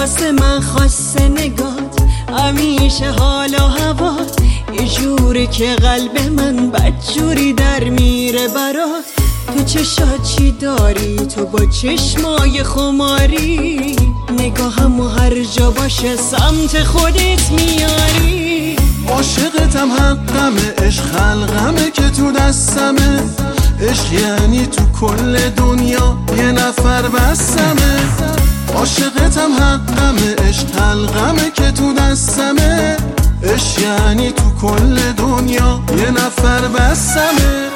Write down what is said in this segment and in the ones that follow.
واسه من خاصه نگات، همیشه حال و هوات یه جوری که قلب من بدجوری در میره برات. تو چشات چی داری؟ تو با چشمای خماری نگاهم هر جا باشه سمت خودت میاری. عاشقتم حقمه، عشق خلقمه که تو دستمه، عشق یعنی تو کل دنیا یه نفر بسمه. عاشقتم حقمه، عشق خلقمه که تو دستمه، عشق یعنی تو کل دنیا یه نفر بسمه.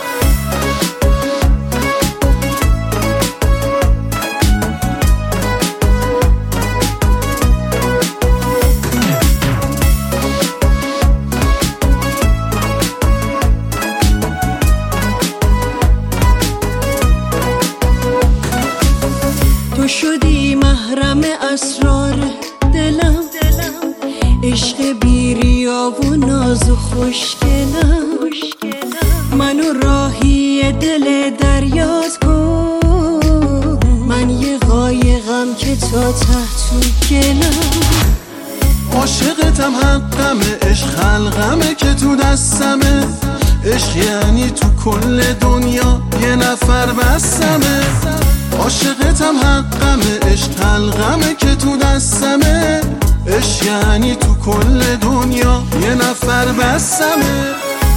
تو شدی محرم اسرار دلم، عشق بیریا و ناز و خوشگلم. منو راهی دل دریات کن، من یه قایقم که تا ته تو گلم. عاشقتم حقمه، عشق خلقمه که تو دستمه، عشق یعنی تو کل دنیا یه نفر بسمه. عاشقتم حقمه، عشق حلقمه که تو دستمه، عشق یعنی تو کل دنیا یه نفر بسمه.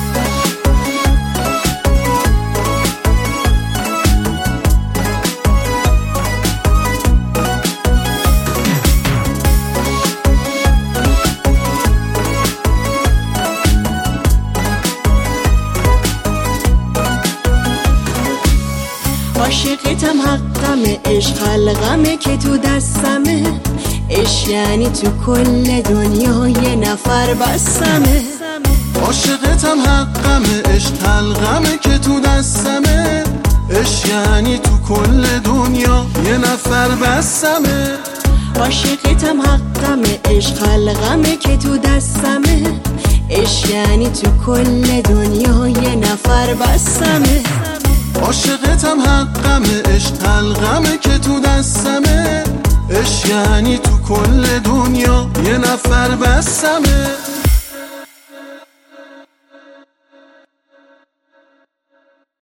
عاشقتم حقمه، عشق خلقمه که تو دستمه، عشق یعنی تو کل دنیا یه نفر بسمه. عاشقتم حقمه، عشق حلقمه که تو دستمه، عشق یعنی تو کل دنیا یه نفر بسمه. عاشقتم حقمه، عشق خلقمه که تو دستمه، عشق یعنی تو کل دنیا یه نفر بسمه. عاشقتم حقمه، عشق حلقمه که تو دستمه، عشق یعنی تو کل دنیا یه نفر بسمه.